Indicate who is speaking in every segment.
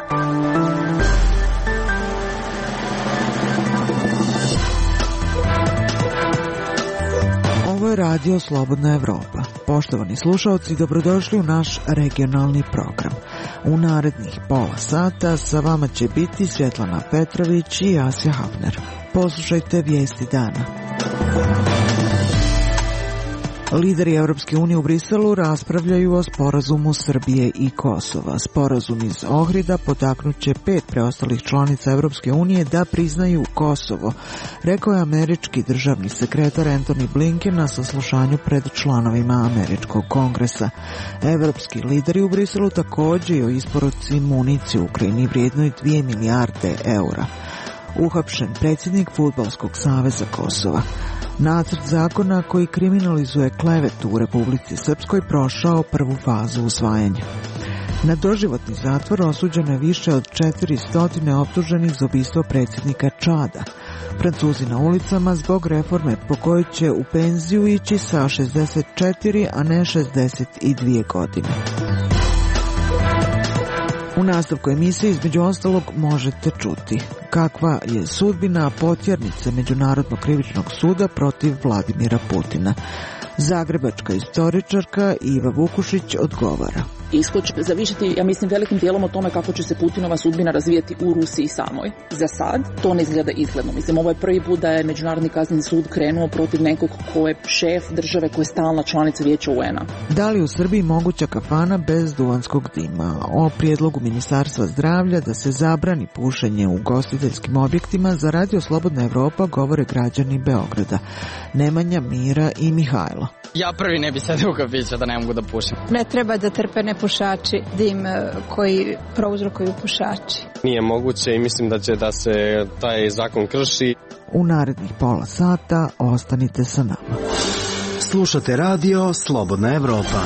Speaker 1: Ovo je radio Slobodna Evropa. Poštovani slušaoci, dobrodošli u naš regionalni program. U narednih pola sata sa vama će biti Svjetlana Petrović i Asja Hafner. Poslušajte vijesti dana. Lideri Europske unije u Briselu raspravljaju o sporazumu Srbije i Kosova. Sporazum iz Ohrida potaknut će 5 preostalih članica Europske unije da priznaju Kosovo, rekao je američki državni sekretar Antony Blinken na saslušanju pred članovima američkog kongresa. Evropski lideri u Briselu također i o isporuci municije u Ukrajini vrijednoj 2 milijarde eura. Uhapšen predsjednik Fudbalskog saveza Kosova. Nacrt zakona koji kriminalizuje klevetu u Republici Srpskoj prošao prvu fazu usvajanja. Na doživotni zatvor osuđeno je više od 400 optuženih za ubistvo predsjednika Čada. Francuzi na ulicama zbog reforme po kojoj će u penziju ići sa 64, a ne 62 godine. U nastavku emisije između ostalog možete čuti kakva je sudbina potjernice Međunarodnog krivičnog suda protiv Vladimira Putina. Zagrebačka istoričarka Iva Vukušić odgovara.
Speaker 2: Ishod će zavisiti, ja mislim, velikim dijelom o tome kako će se Putinova sudbina razvijeti u Rusiji samoj. Za sad to ne izgleda izgledno. Mislim, ovo je prvi put da je Međunarodni kazneni sud krenuo protiv nekog ko je šef države koja je stalna članica Vijeća UN-a.
Speaker 1: Da li u Srbiji moguća kafana bez duvanskog dima? O prijedlogu Ministarstva zdravlja da se zabrani pušenje u ugostiteljskim objektima za Radio Slobodna Evropa govore građani Beograda. Nemanja, Mira i Mihajlo.
Speaker 3: Ja prvi ne bi sedio u kafiću da ne mogu da pušim.
Speaker 4: Ne treba da trpe nepušači dim koji prouzrokuju pušači.
Speaker 5: Nije moguće i mislim da će da se taj zakon krši.
Speaker 1: U narednih pola sata ostanite sa nama.
Speaker 6: Slušate radio Slobodna Evropa.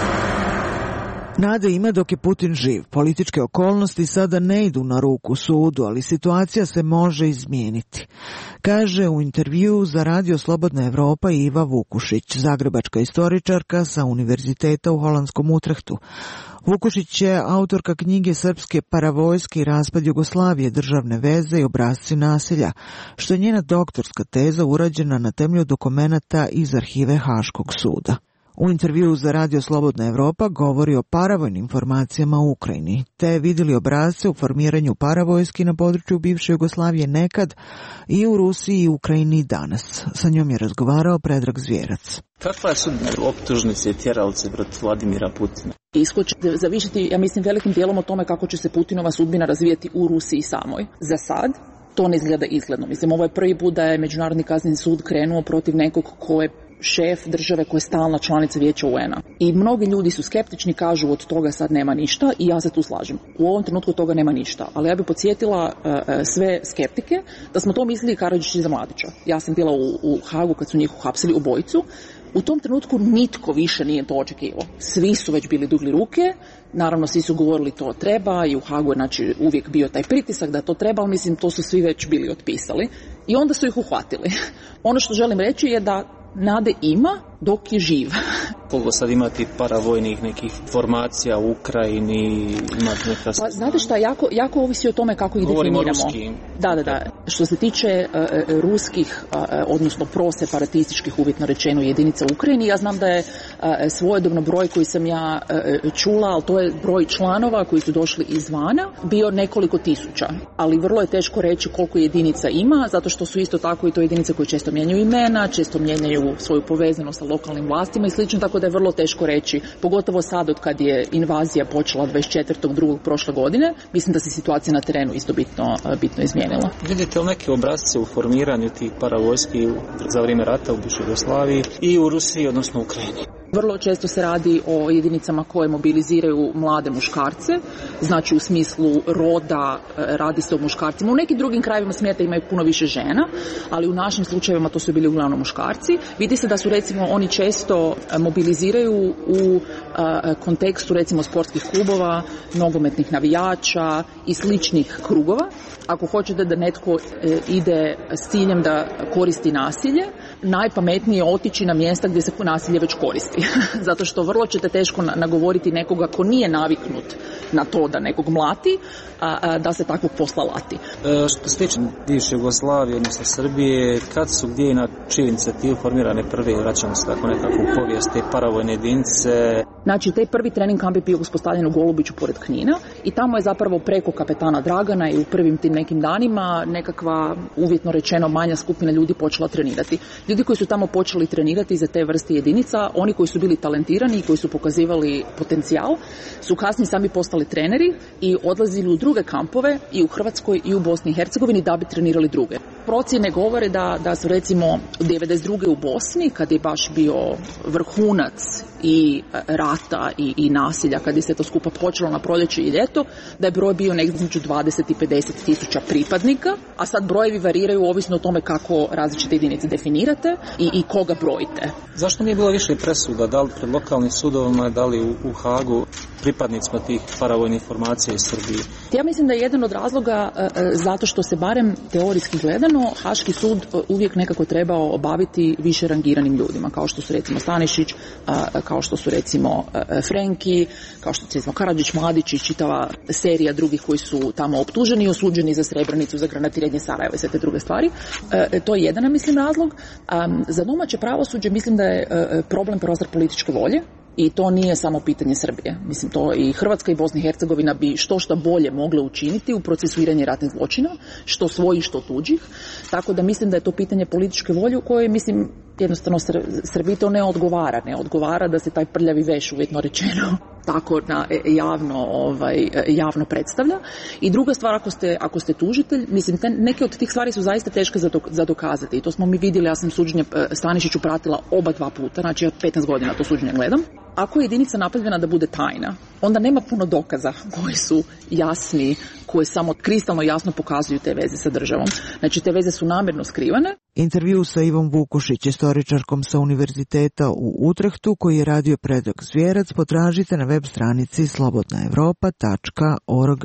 Speaker 1: Nade ima dok je Putin živ. Političke okolnosti sada ne idu na ruku sudu, ali situacija se može izmijeniti. Kaže u intervjuu za Radio Slobodna Evropa Iva Vukušić, zagrebačka istoričarka sa Univerziteta u holandskom Utrehtu. Vukušić je autorka knjige Srpske paravojske i raspad Jugoslavije, državne veze i obrasci nasilja, što je njena doktorska teza urađena na temelju dokumenata iz arhive Haškog suda. U intervjuu za Radio Slobodna Evropa govori o paravojnim formacijama u Ukrajini, te vidjeli obrasce u formiranju paravojski na području bivše Jugoslavije nekad i u Rusiji i Ukrajini danas. Sa njom je razgovarao Predrag Zvjerac.
Speaker 7: Kakva su optužnice i tjeralice protiv Vladimira Putina?
Speaker 2: Ishod će zavisiti, ja mislim, velikim dijelom o tome kako će se Putinova sudbina razvijeti u Rusiji samoj. Za sad to ne izgleda izgledno. Mislim, ovo je prvi put da je Međunarodni kazneni sud krenuo protiv nekog ko je šef države koja je stalna članica Vijeća UN-a. I mnogi ljudi su skeptični, kažu od toga sad nema ništa i ja se tu slažem. U ovom trenutku toga nema ništa. Ali ja bih podsjetila sve skeptike da smo to mislili Karadžić i za Mladića. Ja sam bila u Hagu kad su njih uhapsili obojicu. U tom trenutku nitko više nije to očekivao. Svi su već bili digli ruke, naravno svi su govorili to treba i u Hagu je znači uvijek bio taj pritisak da to treba, ali mislim to su svi već bili otpisali i onda su ih uhvatili. Ono što želim reći je da nade ima dok je živ.
Speaker 7: Koliko sad imati paravojnih nekih formacija u Ukrajini, imati neka...
Speaker 2: Pa, znate šta, jako ovisi o tome kako ih definiramo.
Speaker 7: Ruskim.
Speaker 2: Da. Što se tiče ruskih, odnosno proseparatističkih, uvjetno rečeno, jedinica u Ukrajini, ja znam da je svojedobno broj koji sam ja čula, ali to je broj članova koji su došli izvana, bio nekoliko tisuća. Ali vrlo je teško reći koliko jedinica ima, zato što su isto tako i to jedinice koje često mijenjaju imena, često mijenjaju svoju povezanost sa lokalnim vlastima i slično, tako da je vrlo teško reći, pogotovo sad od kad je invazija počela 24.2. prošle godine, mislim da se situacija na terenu isto bitno izmijenila.
Speaker 7: Vidite li neke obrazce u formiranju tih paravojski za vrijeme rata u bivšoj Jugoslaviji i u Rusiji, odnosno Ukrajini?
Speaker 2: Vrlo često se radi o jedinicama koje mobiliziraju mlade muškarce, znači u smislu roda radi se o muškarcima. U nekim drugim krajevima svijeta imaju puno više žena, ali u našim slučajevima to su bili uglavnom muškarci. Vidi se da su recimo oni često mobiliziraju u kontekstu recimo sportskih klubova, nogometnih navijača i sličnih krugova. Ako hoćete da netko ide s ciljem da koristi nasilje, najpametnije je otići na mjesta gdje se nasilje već koristi. Zato što vrlo ćete teško nagovoriti nekoga ko nije naviknut na to da nekog mlati, da se takvog posla lati.
Speaker 7: Što se tiče bivše Jugoslavije, odnosno Srbije, kad su, gdje i na čiju inicijativu formirane prve, vraćamo se tako nekako u povijest, te paravojne jedinice?
Speaker 2: Znači, taj prvi trening kamp je bio uspostavljen u Golubiću pored Knina i tamo je zapravo preko kapetana Dragana i u prvim tim nekim danima nekakva, uvjetno rečeno, manja skupina ljudi počela trenirati. Ljudi koji su tamo počeli trenirati za te vrste jedinica, oni koji su bili talentirani i koji su pokazivali potencijal, su kasnije sami postali treneri i odlazili u druge kampove i u Hrvatskoj i u Bosni i Hercegovini da bi trenirali druge. Procjene govore da su recimo 92. u Bosni, kad je baš bio vrhunac i rata i nasilja, kad je se to skupa počelo na proljeće i ljeto, da je broj bio negdje između 20 i 50 tisuća pripadnika, a sad brojevi variraju ovisno o tome kako različite jedinice definirate i koga brojite.
Speaker 7: Zašto nije bilo više presuda, da li pred lokalnim sudovima, da li u Hagu, pripadnicima tih paravojnih formacija iz Srbije?
Speaker 2: Ja mislim da je jedan od razloga zato što se barem teorijski gledano Haški sud uvijek nekako trebao obaviti više rangiranim ljudima, kao što su recimo Stanišić, kao što su recimo Frenki, kao što su recimo Karadžić, Mladić i čitava serija drugih koji su tamo optuženi i osuđeni za Srebrenicu, za granatiranje Sarajeva i sve te druge stvari. To je jedan, mislim, razlog. Za domaće pravosuđe mislim da je problem prostor političke volje. I to nije samo pitanje Srbije. Mislim, to i Hrvatska i Bosna i Hercegovina bi što bolje mogle učiniti u procesuiranju ratnih zločina, što svojih, što tuđih. Tako da mislim da je to pitanje političke volje u kojoj, mislim, jednostavno Srbiji to ne odgovara. Ne odgovara da se taj prljavi veš, uvjetno rečeno, tako javno predstavlja. I druga stvar, ako ste tužitelj, mislim, neke od tih stvari su zaista teške za dokazati. I to smo mi vidjeli, ja sam suđenje Stanišiću pratila oba 2 puta, znači ja 15 godina to suđenje gledam. Ako je jedinica napravljena da bude tajna, onda nema puno dokaza koji su jasni, koje samo kristalno jasno pokazuju te veze sa državom. Znači, te veze su namjerno skrivane.
Speaker 1: Intervju sa Ivom Vukušić, istoričarkom sa Univerziteta u Utrehtu, koji je radio Predrag Zvjerac, potražite na web stranici slobodnaevropa.org.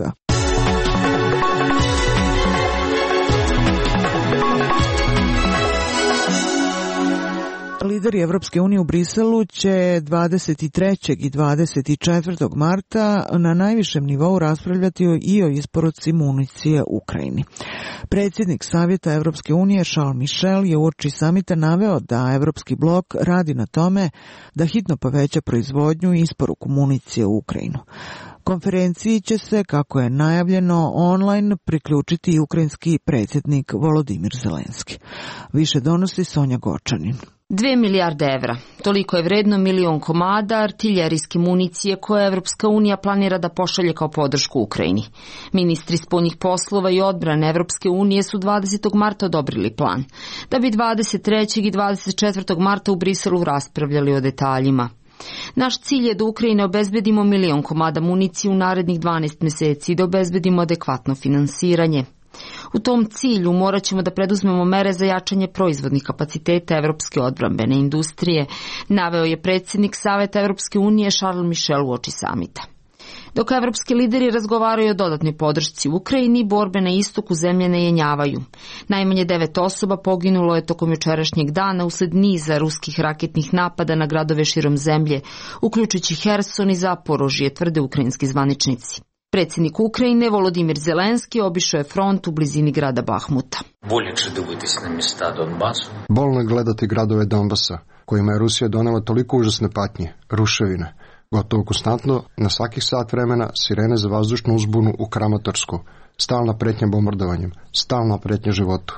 Speaker 1: Lideri Evropske unije u Briselu će 23. i 24. marta na najvišem nivou raspravljati i o isporuci municije Ukrajini. Predsjednik Savjeta Evropske unije Charles Michel je uoči samita naveo da Evropski blok radi na tome da hitno poveća proizvodnju i isporuku municije u Ukrajinu. Konferenciji će se, kako je najavljeno, online priključiti i ukrajinski predsjednik Volodimir Zelenski. Više donosi Sonja Gočanin.
Speaker 8: 2 milijarde evra. Toliko je vredno 1 milion komada artiljerijske municije koje Evropska unija planira da pošalje kao podršku Ukrajini. Ministri spoljnih poslova i odbrane Evropske unije su 20. marta odobrili plan, da bi 23. i 24. marta u Briselu raspravljali o detaljima. Naš cilj je da Ukrajini obezbedimo 1 milion komada municije u narednih 12 mjeseci i da obezbedimo adekvatno finansiranje. U tom cilju morat ćemo da preduzmemo mere za jačanje proizvodnih kapaciteta evropske odbrambene industrije, naveo je predsjednik Saveta Evropske unije Charles Michel uoči samita. Dok evropski lideri razgovaraju o dodatnoj podršci Ukrajini, borbe na istoku zemlje ne jenjavaju. Najmanje 9 osoba poginulo je tokom jučerašnjeg dana usled niza ruskih raketnih napada na gradove širom zemlje, uključujući Herson i Zaporožje, tvrde ukrajinski zvaničnici. Predsjednik Ukrajine Volodimir Zelenski obišao je front u blizini grada Bahmuta.
Speaker 9: Bolno je gledati gradove Donbasa, kojima je Rusija donela toliko užasne patnje, ruševine. Gotovo konstantno, na svakih sat vremena, sirene za vazdušnu uzbunu u Kramatorsku, stalna pretnja bombardovanjem, stalna pretnja životu.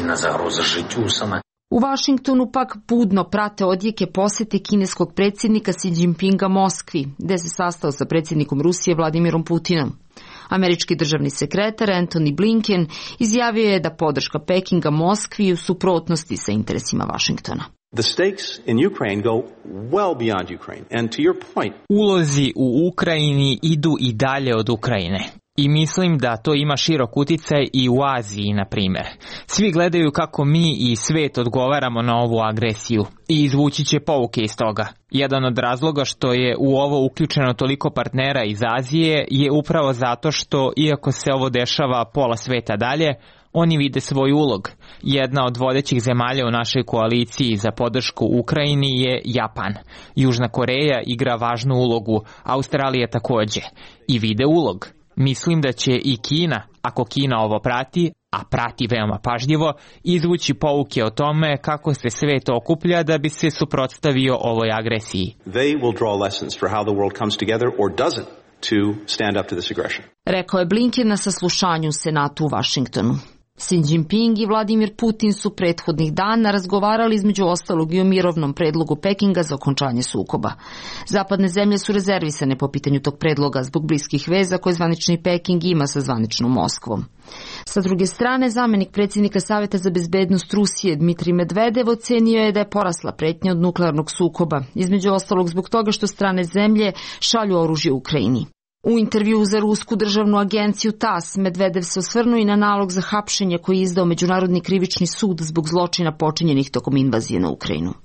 Speaker 8: U Vašingtonu pak budno prate odjeke posjete kineskog predsjednika Xi Jinpinga Moskvi, gde se sastao sa predsjednikom Rusije Vladimirom Putinom. Američki državni sekretar Antony Blinken izjavio je da podrška Pekinga Moskvi u suprotnosti sa interesima Vašingtona.
Speaker 10: The stakes in Ukraine go well beyond Ukraine. And to your point,
Speaker 11: ulozi u Ukrajini idu i dalje od Ukrajine. I mislim da to ima širok uticaj i u Aziji, na primjer. Svi gledaju kako mi i svijet odgovaramo na ovu agresiju i izvući će pouke iz toga. Jedan od razloga što je u ovo uključeno toliko partnera iz Azije je upravo zato što, iako se ovo dešava pola sveta dalje, Oni vide svoj ulog. Jedna od vodećih zemalja u našoj koaliciji za podršku Ukrajini je Japan. Južna Koreja igra važnu ulogu, Australija takođe. I vide ulog. Mislim da će i Kina, ako Kina ovo prati, a prati veoma pažljivo, izvući pouke o tome kako se svet okuplja da bi se suprotstavio ovoj agresiji.
Speaker 10: They will draw lessons for how the world comes together or doesn't to stand up to this aggression.
Speaker 8: Rekao je Blinken na saslušanju u Senatu u Vašingtonu. Xi Jinping i Vladimir Putin su prethodnih dana razgovarali između ostalog i o mirovnom predlogu Pekinga za okončanje sukoba. Zapadne zemlje su rezervisane po pitanju tog predloga zbog bliskih veza koje zvanični Peking ima sa zvaničnom Moskvom. Sa druge strane, zamenik predsjednika Saveta za bezbednost Rusije Dmitrij Medvedev ocenio je da je porasla pretnja od nuklearnog sukoba, između ostalog zbog toga što strane zemlje šalju oružje Ukrajini. U intervju za rusku državnu agenciju TASS Medvedev se osvrnuo i na nalog za hapšenje koji je izdao Međunarodni krivični sud zbog zločina počinjenih tokom invazije na Ukrajinu.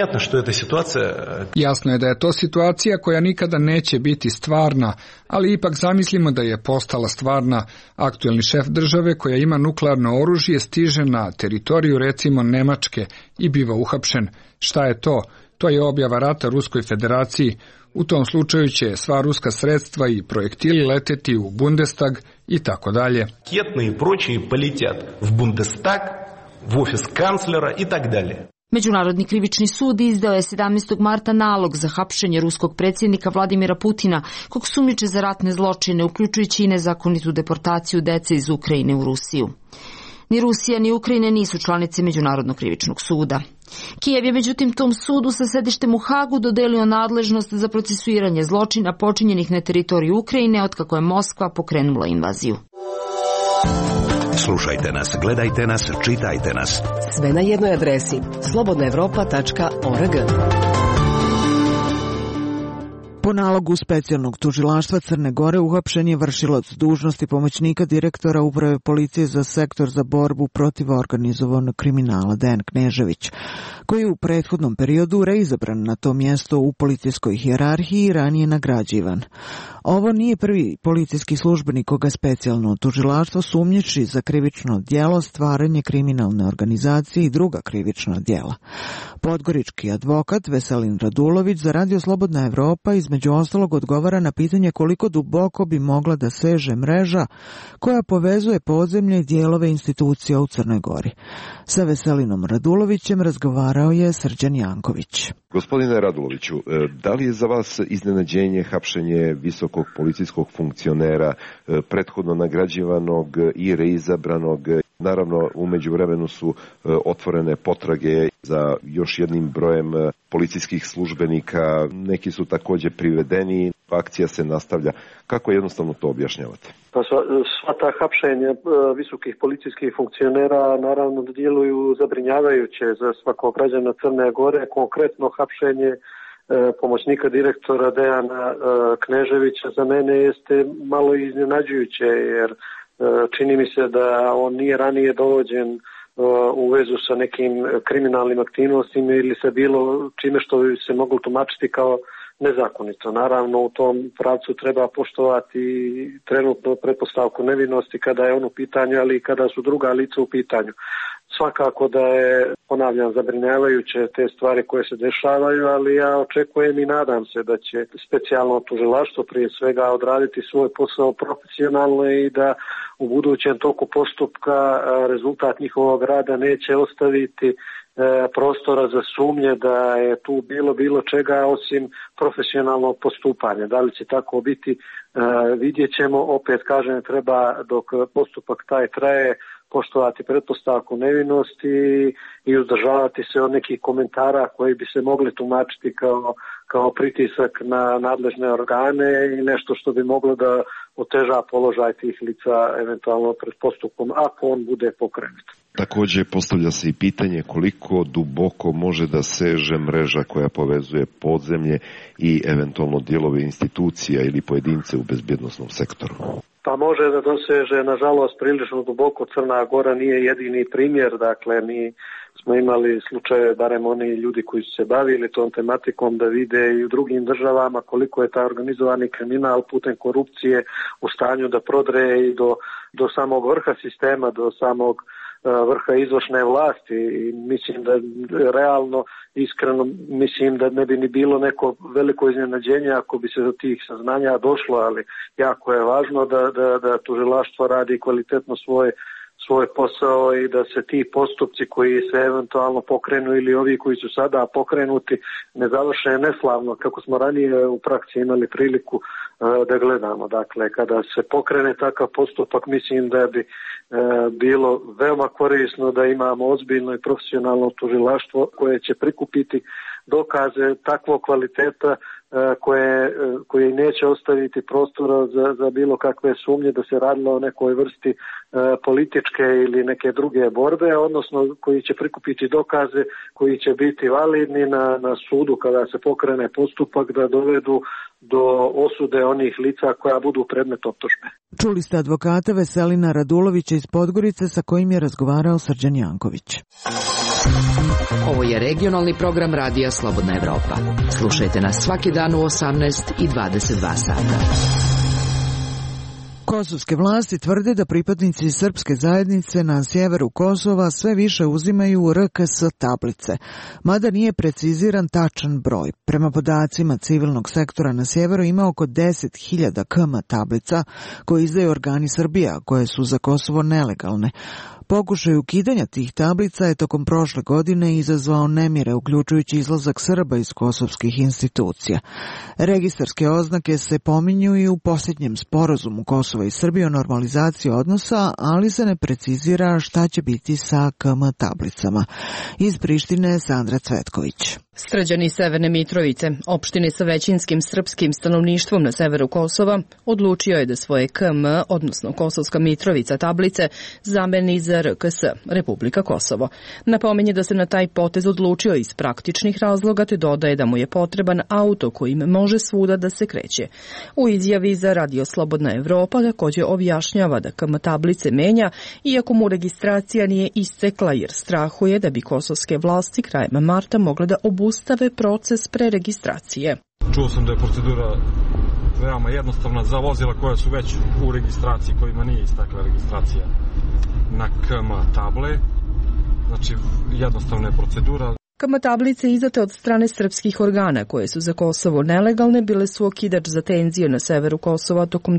Speaker 12: Jasno je da je to situacija koja nikada neće biti stvarna, ali ipak zamislimo da je postala stvarna. Aktuelni šef države koja ima nuklearno oružje stiže na teritoriju recimo Nemačke i biva uhapšen. Šta je to? To je objava rata Ruskoj federaciji. U tom slučaju će sva ruska sredstva i projektili leteti u Bundestag i tako dalje.
Speaker 13: Raketne i pročije poletят v Bundestag, v ofis kanclera i tak dalje.
Speaker 8: Međunarodni krivični sud izdao je 17. marta nalog za hapšenje ruskog predsjednika Vladimira Putina, kog sumnjiče za ratne zločine, uključujući i nezakonitu deportaciju dece iz Ukrajine u Rusiju. Ni Rusija ni Ukrajina nisu članice Međunarodnog krivičnog suda. Kijev je međutim tom sudu sa sedištem u Hagu dodelio nadležnost za procesuiranje zločina počinjenih na teritoriju Ukrajine otkako je Moskva pokrenula invaziju.
Speaker 14: Slušajte nas, gledajte nas, čitajte nas.
Speaker 15: Sve na jednoj adresi slobodnaevropa.org.
Speaker 1: Po nalogu specijalnog tužilaštva Crne Gore uhapšen je vršilac dužnosti pomoćnika direktora Uprave policije za sektor za borbu protiv organizovanog kriminala Dejan Knežević, koji je u prethodnom periodu reizabran na to mjesto u policijskoj hijerarhiji i ranije nagrađivan. Ovo nije prvi policijski službenik koga specijalno tužilaštvo sumnjiči za krivično djelo, stvaranje kriminalne organizacije i druga krivična djela. Podgorički advokat Veselin Radulović za Radio Slobodna Evropa između ostalog odgovara na pitanje koliko duboko bi mogla da seže mreža koja povezuje podzemlje i dijelove institucija u Crnoj Gori. Sa Veselinom Radulovićem razgovarao je Srđan Janković.
Speaker 16: Gospodine Raduloviću, da li je za vas iznenađenje hapšenje visokog policijskog funkcionera, prethodno nagrađivanog i reizabranog? Naravno, u međuvremenu su otvorene potrage za još jednim brojem policijskih službenika, neki su također privedeni, akcija se nastavlja. Kako jednostavno to objašnjavate?
Speaker 17: Pa sva ta hapšenja visokih policijskih funkcionera naravno djeluju zabrinjavajuće za svakog građana Crne Gore, konkretno hapšenje pomoćnika direktora Dejana Kneževića za mene jeste malo iznenađujuće, jer čini mi se da on nije ranije dovođen u vezu sa nekim kriminalnim aktivnostima ili sa bilo čime što bi se moglo tumačiti kao nezakonito. Naravno, u tom pravcu treba poštovati trenutno pretpostavku nevinosti kada je on u pitanju, ali i kada su druga lica u pitanju. Svakako da je, ponavljam, zabrinjavajuće te stvari koje se dešavaju, ali ja očekujem i nadam se da će specijalno tužilaštvo prije svega odraditi svoj posao profesionalno i da u budućem toku postupka rezultat njihovog rada neće ostaviti prostora za sumnje da je tu bilo čega osim profesionalnog postupanja. Da li će tako biti, vidjet ćemo. Opet kažem, treba dok postupak taj traje poštovati pretpostavku nevinosti i uzdržavati se od nekih komentara koji bi se mogli tumačiti kao pritisak na nadležne organe i nešto što bi moglo da oteža položaj tih lica eventualno pred postupkom ako on bude pokrenut.
Speaker 16: Također postavlja se i pitanje koliko duboko može da seže mreža koja povezuje podzemlje i eventualno dijelove institucija ili pojedince u bezbjednosnom sektoru.
Speaker 17: Pa može da doseže, nažalost, prilično duboko. Crna Gora nije jedini primjer, dakle mi smo imali slučaje, barem oni ljudi koji su se bavili tom tematikom, da vide i u drugim državama koliko je taj organizovani kriminal putem korupcije u stanju da prodre i do samog vrha sistema, do samog vrha izvršne vlasti. I mislim da realno, iskreno mislim da ne bi ni bilo neko veliko iznenađenje ako bi se do tih saznanja došlo, ali jako je važno da tužilaštvo radi kvalitetno svoj posao i da se ti postupci koji se eventualno pokrenu ili ovi koji su sada pokrenuti ne završe neslavno, kako smo ranije u praksi imali priliku da gledamo. Dakle, kada se pokrene takav postupak, mislim da bi bilo veoma korisno da imamo ozbiljno i profesionalno tužilaštvo koje će prikupiti dokaze takvog kvaliteta koje neće ostaviti prostora za bilo kakve sumnje da se radilo o nekoj vrsti političke ili neke druge borbe, odnosno koji će prikupiti dokaze koji će biti validni na sudu kada se pokrene postupak da dovedu do osude onih lica koja budu predmet optužbe.
Speaker 1: Čuli ste advokata Veselina Radulovića iz Podgorice sa kojim je razgovarao Srđan Janković.
Speaker 15: Ovo je regionalni program Radija Slobodna Evropa. Slušajte nas svaki dan u 18 i 22 sata.
Speaker 1: Kosovske vlasti tvrde da pripadnici srpske zajednice na sjeveru Kosova sve više uzimaju RKS tablice, mada nije preciziran tačan broj. Prema podacima civilnog sektora na sjeveru ima oko 10.000 KM tablica koje izdaju organi Srbije, koje su za Kosovo nelegalne. Pokušaj ukidanja tih tablica je tokom prošle godine izazvao nemire, uključujući izlazak Srba iz kosovskih institucija. Registarske oznake se pominju i u posljednjem sporazumu Kosova i Srbije o normalizaciji odnosa, ali se ne precizira šta će biti sa KM tablicama. Iz Prištine Sandra Cvetković.
Speaker 18: Srđani Severne Mitrovice, opštine sa većinskim srpskim stanovništvom na severu Kosova, odlučio je da svoje KM, odnosno Kosovska Mitrovica tablice, zameni za RKS, Republika Kosovo. Napominje da se na taj potez odlučio iz praktičnih razloga, te dodaje da mu je potreban auto kojim može svuda da se kreće. U izjavi za Radio Slobodna Evropa također objašnjava da KM tablice menja, iako mu registracija nije istekla jer strahuje da bi kosovske vlasti krajem marta mogle da obustave proces preregistracije.
Speaker 19: Čuo sam da je procedura veoma jednostavna za vozila koja su već u registraciji, kojima nije istakla registracija na KM table. Znači, jednostavna je procedura.
Speaker 18: KM tablice izdate od strane srpskih organa koje su za Kosovo nelegalne bile su okidač za tenzije na severu Kosova tokom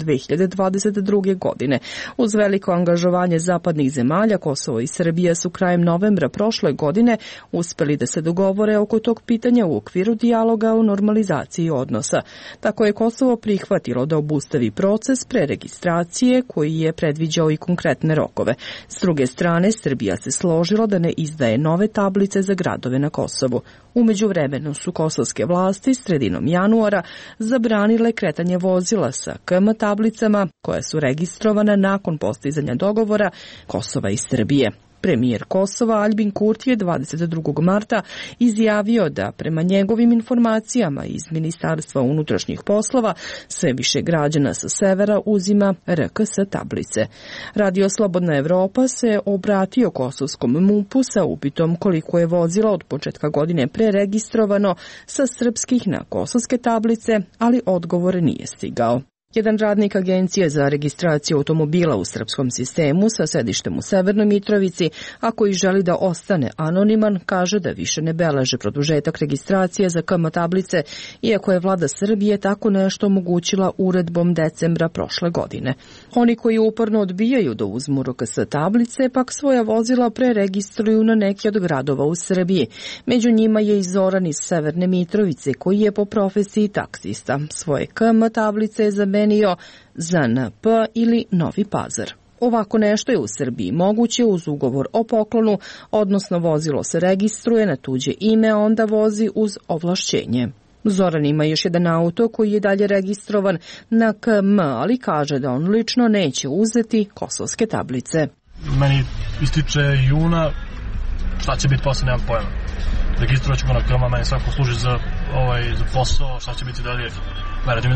Speaker 18: 2022. godine. Uz veliko angažovanje zapadnih zemalja, Kosovo i Srbija su krajem novembra prošle godine uspeli da se dogovore oko tog pitanja u okviru dijaloga o normalizaciji odnosa. Tako je Kosovo prihvatilo da obustavi proces preregistracije koji je predviđao i konkretne rokove. S druge strane, Srbija se složila da ne izdaje nove tablice za gradove na Kosovu. U međuvremenu su kosovske vlasti sredinom januara zabranile kretanje vozila sa KM tablicama koja su registrovana nakon postizanja dogovora Kosova i Srbije. Premijer Kosova Aljbin Kurti je 22. marta izjavio da prema njegovim informacijama iz Ministarstva unutrašnjih poslova sve više građana sa severa uzima RKS tablice. Radio Slobodna Evropa se obratio kosovskom MUP-u sa upitom koliko je vozila od početka godine preregistrovano sa srpskih na kosovske tablice, ali odgovor nije stigao. Jedan radnik Agencije za registraciju automobila u srpskom sistemu sa sedištem u Severnoj Mitrovici, a koji želi da ostane anoniman, kaže da više ne beleže produžetak registracije za KM tablice, iako je vlada Srbije tako nešto omogućila uredbom decembra prošle godine. Oni koji uporno odbijaju da uzmu RKS tablice, pak svoja vozila preregistruju na neki od gradova u Srbiji. Među njima je i Zoran iz Severne Mitrovice, koji je po profesiji taksista. Svoje KM tablice je zamenio za NP ili Novi Pazar. Ovako nešto je u Srbiji moguće uz ugovor o poklonu, odnosno vozilo se registruje na tuđe ime, a onda vozi uz ovlašćenje. Zoran ima još jedan auto koji je dalje registrovan na KM, ali kaže da on lično neće uzeti kosovske tablice.
Speaker 20: Meni ističe juna, šta će biti posle, nemam pojma. Registrovat ćemo na KM, meni svako služi za posao, šta će biti dalje, verujte mi da ne znam.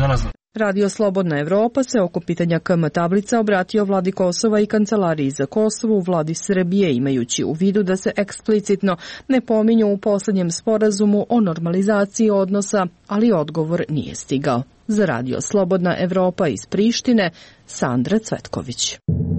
Speaker 18: Radio Slobodna Evropa se oko pitanja KM tablica obratio vladi Kosova i Kancelariji za Kosovo u vladi Srbije, imajući u vidu da se eksplicitno ne pominju u poslednjem sporazumu o normalizaciji odnosa, ali odgovor nije stigao. Za Radio Slobodna Evropa iz Prištine, Sandra Cvetković.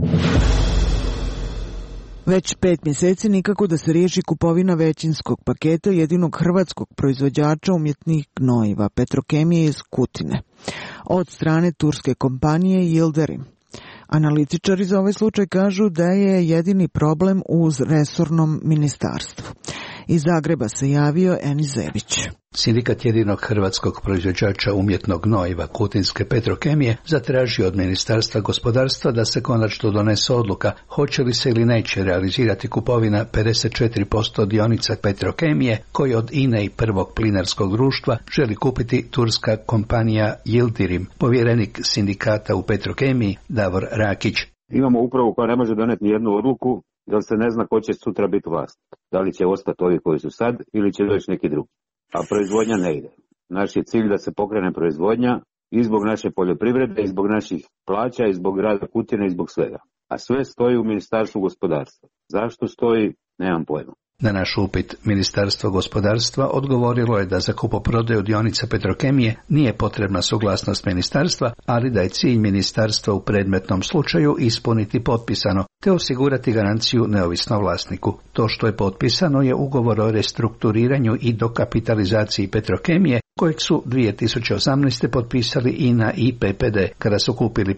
Speaker 1: Već 5 mjeseci nikako da se riješi kupovina većinskog paketa jedinog hrvatskog proizvođača umjetnih gnojiva Petrokemije iz Kutine od strane turske kompanije Yildirim. Analitičari za ovaj slučaj kažu da je jedini problem uz resornom ministarstvu. Iz Zagreba se javio Enis Zebić.
Speaker 21: Sindikat jedinog hrvatskog proizvođača umjetnog gnojiva Kutinske Petrokemije zatražio od Ministarstva gospodarstva da se konačno donese odluka hoće li se ili neće realizirati kupovina 54% dionica Petrokemije koji od INE i prvog plinarskog društva želi kupiti turska kompanija Yildirim. Povjerenik sindikata u Petrokemiji Davor Rakić.
Speaker 22: Imamo upravu koja ne može doneti nijednu odluku jer se ne zna ko će sutra biti vlast. Da li će ostati ovi koji su sad ili će doći neki drugi. A proizvodnja ne ide. Naš je cilj da se pokrene proizvodnja i zbog naše poljoprivrede, i zbog naših plaća, i zbog grada Kutine, i zbog svega. A sve stoji u Ministarstvu gospodarstva. Zašto stoji, nemam pojma.
Speaker 21: Na naš upit Ministarstvo gospodarstva odgovorilo je da za kupoprodaju dionica Petrokemije nije potrebna suglasnost ministarstva, ali da je cilj ministarstva u predmetnom slučaju ispuniti potpisano, te osigurati garanciju neovisnom vlasniku. To što je potpisano je ugovor o restrukturiranju i dokapitalizaciji Petrokemije, kojeg su 2018. potpisali INA i PPD, kada su kupili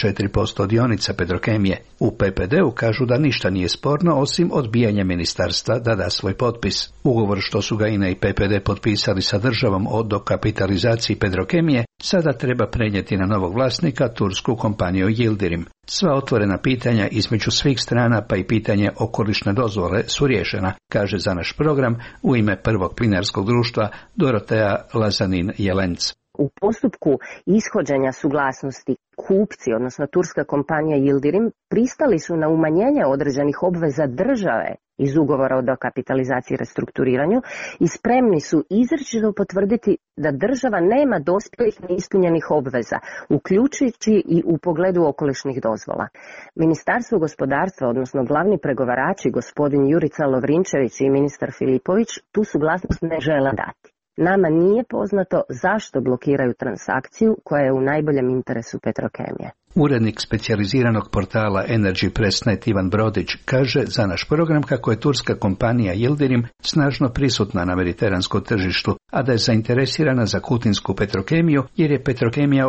Speaker 21: 54% dionica Petrokemije. U PPD-u kažu da ništa nije sporno osim odbijanja ministarstva da da svoj potpis. Ugovor što su ga INA i PPD potpisali sa državom o dokapitalizaciji Petrokemije sada treba prenijeti na novog vlasnika, tursku kompaniju Yildirim. Sva otvorena pitanja između svih strana pa i pitanje okolišne dozvole su riješena, kaže za naš program u ime prvog plinarskog društva Dorotea Lazanin-Jelenc.
Speaker 23: U postupku ishođenja suglasnosti kupci, odnosno turska kompanija Yildirim, pristali su na umanjenje određenih obveza države iz ugovora o dokapitalizaciji i restrukturiranju i spremni su izričito potvrditi da država nema dospjelih neispunjenih obveza, uključujući i u pogledu okolišnih dozvola. Ministarstvo gospodarstva, odnosno glavni pregovarači gospodin Jurica Lovrinčević i ministar Filipović, tu suglasnost ne žele dati. Nama nije poznato zašto blokiraju transakciju koja je u najboljem interesu Petrokemije.
Speaker 21: Urednik specijaliziranog portala Energy Pressnet Ivan Brodić kaže za naš program kako je turska kompanija Yildirim snažno prisutna na mediteranskom tržištu, a da je zainteresirana za kutinsku Petrokemiju jer je Petrokemija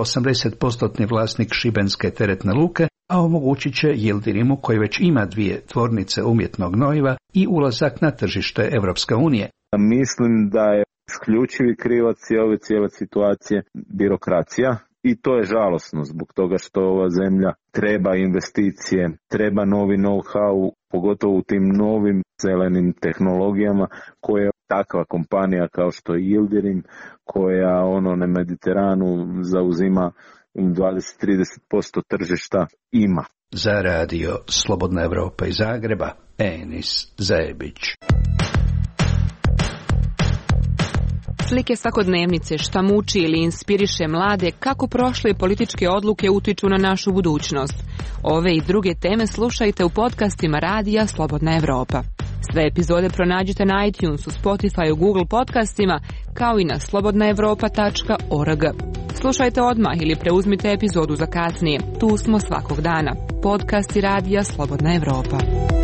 Speaker 21: 80% vlasnik šibenske teretne luke, a omogućit će Yildirimu, koji već ima 2 tvornice umjetnog gnojiva, i ulazak na tržište Evropske unije.
Speaker 24: Mislim da je isključivi krivac ove cijele situacije birokracija i to je žalosno zbog toga što ova zemlja treba investicije, treba novi know-how, pogotovo u tim novim zelenim tehnologijama koje takva kompanija kao što je Yildirim, koja na Mediteranu zauzima 20-30% tržišta, ima.
Speaker 21: Za radio Slobodna Evropa iz Zagreba, Enis Zebić.
Speaker 25: Slike svakodnevnice, šta muči ili inspiriše mlade, kako prošle političke odluke utiču na našu budućnost. Ove i druge teme slušajte u podcastima Radija Slobodna Evropa. Sve epizode pronađite na iTunesu, Spotifyu, Google podcastima, kao i na slobodnaevropa.org. Slušajte odmah ili preuzmite epizodu za kasnije. Tu smo svakog dana. Podcasti Radija Slobodna Evropa.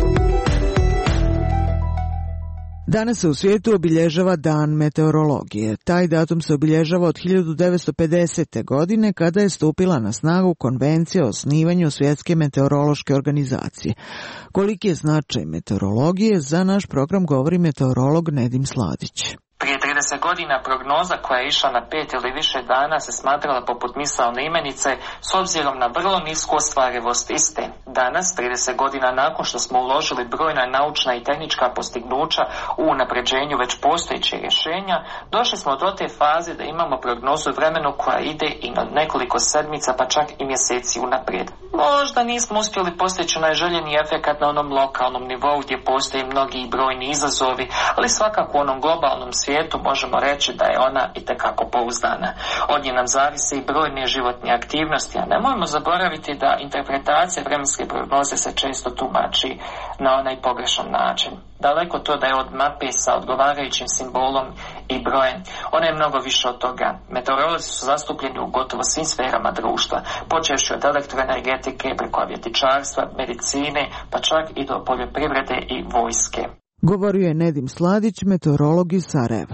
Speaker 1: Danas se u svijetu obilježava Dan meteorologije. Taj datum se obilježava od 1950. godine kada je stupila na snagu Konvencija o osnivanju Svjetske meteorološke organizacije. Koliki je značaj meteorologije, za naš program govori meteorolog Nedim Sladić.
Speaker 26: Prije 30 godina prognoza koja je išla na 5 ili više dana se smatrala poput misaone imenice s obzirom na vrlo nisku ostvarivost iste. danas, 30 godina nakon što smo uložili brojna naučna i tehnička postignuća u unapređenju već postojećih rješenja, došli smo do te faze da imamo prognozu vremenu koja ide i na nekoliko sedmica, pa čak i mjeseci unaprijed. Možda nismo uspjeli postići najželjeni efekat na onom lokalnom nivou gdje postoje mnogi i brojni izazovi, ali svakako u onom globalnom svijetu možemo reći da je ona itekako pouzdana. Od nje nam zavise i brojne životne aktivnosti, a nemojmo zaboraviti da interpretacija vremenske prognoze se često tumači na onaj pogrešan način. Daleko to da je od mape sa odgovarajućim simbolom i brojem. Ona je mnogo više od toga. Meteorolozi su zastupljeni u gotovo svim sferama društva, počevši od elektroenergetike, preko aviotičarstva, medicine, pa čak i do poljoprivrede i vojske.
Speaker 1: Govorio je Nedim Sladić, meteorolog iz Sarajeva.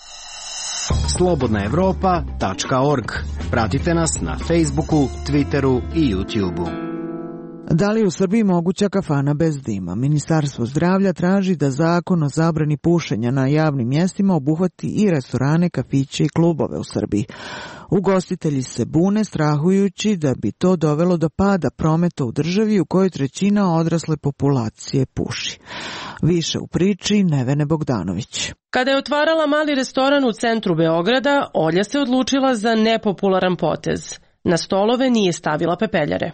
Speaker 2: slobodnaevropa.org. Pratite nas na Facebooku, Twitteru i YouTubeu.
Speaker 1: Da li je u Srbiji moguća kafana bez dima? Ministarstvo zdravlja traži da zakon o zabrani pušenja na javnim mjestima obuhvati i restorane, kafiće i klubove u Srbiji. Ugostitelji se bune, strahujući da bi to dovelo do pada prometa u državi u kojoj trećina odrasle populacije puši. Više u priči Nevene Bogdanović.
Speaker 3: Kada je otvarala mali restoran u centru Beograda, Olja se odlučila za nepopularan potez. Na stolove nije stavila pepeljare.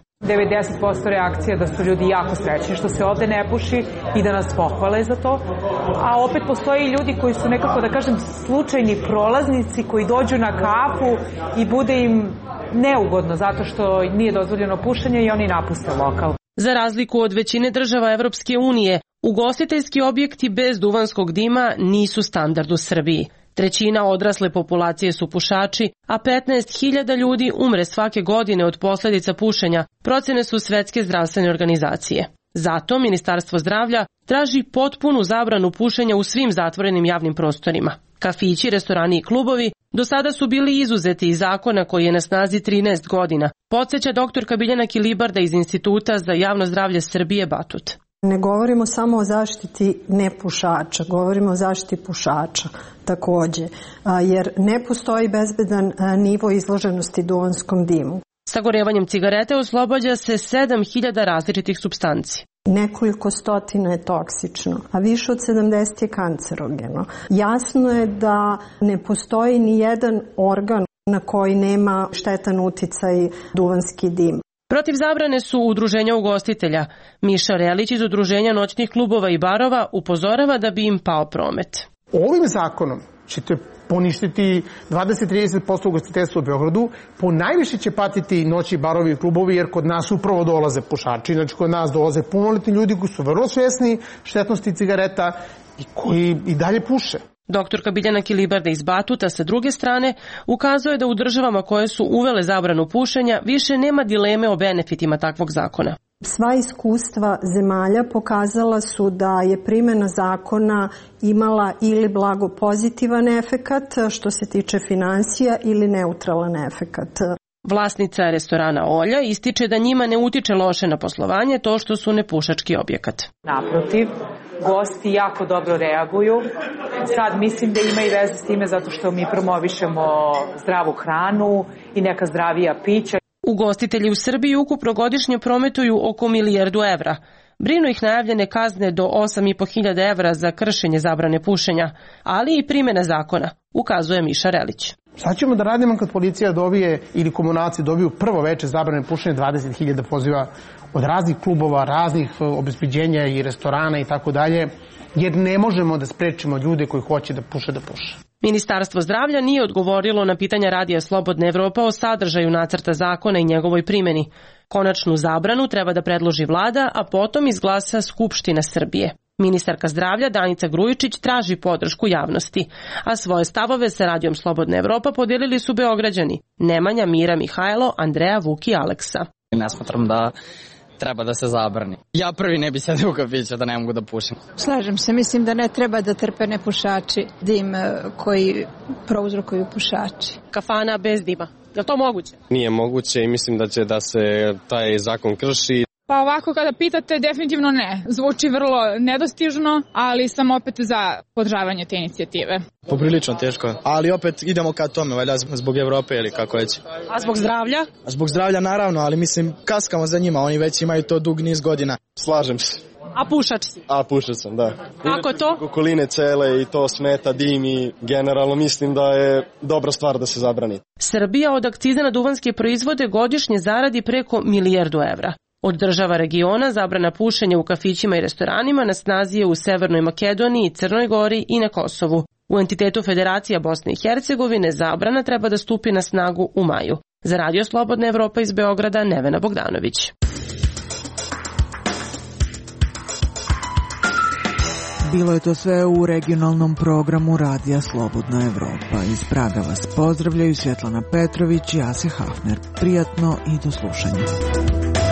Speaker 4: 90% reakcija da su ljudi jako srećni što se ovde ne puši i da nas pohvale za to. A opet postoje i ljudi koji su nekako, da kažem, slučajni prolaznici koji dođu na kafu i bude im neugodno zato što nije dozvoljeno pušenje i oni napuste lokal.
Speaker 3: Za razliku od većine država Evropske unije, ugostiteljski objekti bez duvanskog dima nisu standard u Srbiji. Trećina odrasle populacije su pušači, a 15.000 ljudi umre svake godine od posljedica pušenja, procene su Svetske zdravstvene organizacije. Zato Ministarstvo zdravlja traži potpunu zabranu pušenja u svim zatvorenim javnim prostorima. Kafići, restorani i klubovi do sada su bili izuzeti iz zakona koji je na snazi 13 godina, podsjeća doktorka Biljana Kilibarda iz Instituta za javno zdravlje Srbije Batut.
Speaker 5: Ne govorimo samo o zaštiti nepušača, govorimo o zaštiti pušača takođe, jer ne postoji bezbedan nivo izloženosti duvanskom dimu.
Speaker 3: Sagorevanjem cigarete oslobađa se 7.000 različitih supstanci.
Speaker 5: Nekoliko stotina je toksično, a više od 70 je kancerogeno. Jasno je da ne postoji ni jedan organ na koji nema štetan uticaj duvanski dim.
Speaker 3: Protiv zabrane su udruženja ugostitelja. Miša Relić iz Udruženja noćnih klubova i barova upozorava da bi im pao promet.
Speaker 6: Ovim zakonom ćete poništiti 20-30% ugostiteljstva u Beogradu, ponajviše će patiti noći barovi i klubovi jer kod nas upravo dolaze pušači, znači kod nas dolaze punoletni ljudi koji su vrlo svjesni štetnosti cigareta i koji i dalje puše.
Speaker 3: Doktorka Biljana Kilibarda iz Batuta sa druge strane ukazuje da u državama koje su uvele zabranu pušenja više nema dileme o benefitima takvog zakona.
Speaker 5: Sva iskustva zemalja pokazala su da je primjena zakona imala ili blago pozitivan efekat što se tiče finansija ili neutralan efekat.
Speaker 3: Vlasnica restorana Olja ističe da njima ne utiče loše na poslovanje to što su nepušački objekat.
Speaker 4: Naprotiv, gosti jako dobro reaguju. Sad mislim da ima i veze s time zato što mi promovišemo zdravu hranu i neka zdravija pića.
Speaker 3: Ugostitelji u Srbiji ukupno godišnje prometuju oko 1 milijardu evra. Brinu ih najavljene kazne do 8.500 evra za kršenje zabrane pušenja, ali i primjena zakona, ukazuje Miša Relić.
Speaker 6: Šta ćemo da radimo kad policija dobije ili komunalci dobiju prvo veče zabrane pušenja 20.000 poziva od raznih klubova, raznih obezbeđenja i restorana i tako dalje, jer ne možemo da sprečimo ljude koji hoće da puše.
Speaker 3: Ministarstvo zdravlja nije odgovorilo na pitanja Radija Slobodna Evropa o sadržaju nacrta zakona i njegovoj primjeni. Konačnu zabranu treba da predloži vlada, a potom izglasa Skupština Srbije. Ministarka zdravlja Danica Grujičić traži podršku javnosti, a svoje stavove sa Radijom Slobodna Evropa podijelili su Beograđani Nemanja, Mira, Mihajlo, Andreja, Vuk i Aleksa.
Speaker 7: Ne smatram da treba da se zabrani. Ja prvi ne bi sedio u kafiću da ne mogu da pušim.
Speaker 27: Slažem se, mislim da ne treba da trpe nepušači dim koji prouzrokuju pušači.
Speaker 3: Kafana bez dima, je li to moguće?
Speaker 28: Nije moguće i mislim da će da se taj zakon krši.
Speaker 8: Pa ovako kada pitate, definitivno ne. Zvuči vrlo nedostižno, ali sam opet za podržavanje te inicijative.
Speaker 9: Poprilično teško, ali opet idemo ka tome, valjda zbog Evrope ili kako već.
Speaker 3: A zbog zdravlja?
Speaker 9: Zbog zdravlja naravno, ali mislim kaskamo za njima, oni već imaju to dug niz godina.
Speaker 10: Slažem se.
Speaker 3: A pušač si?
Speaker 10: A pušač sam, da.
Speaker 3: Kako to?
Speaker 10: Okoline cele i to smeta, dim i generalno mislim da je dobra stvar da se zabrani.
Speaker 3: Srbija od akciza na duvanske proizvode godišnje zaradi preko 1 milijardu evra. Od država regiona zabrana pušenja u kafićima i restoranima na snazi je u Severnoj Makedoniji, Crnoj Gori i na Kosovu. U entitetu Federacija Bosne i Hercegovine zabrana treba da stupi na snagu u maju. Za Radio Slobodna Evropa iz Beograda, Nevena Bogdanović.
Speaker 1: Bilo je to sve u regionalnom programu Radija Slobodna Evropa. Iz Praga vas pozdravljaju Svjetlana Petrović i Ase Hafner. Prijatno i do slušanja.